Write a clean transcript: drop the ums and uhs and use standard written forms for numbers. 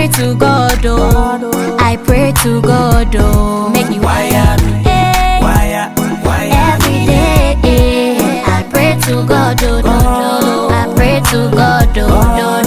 pray to God, oh. I pray to God, oh. Make me wire me, every day. I pray to God, oh, no, no. I pray to God, oh, no.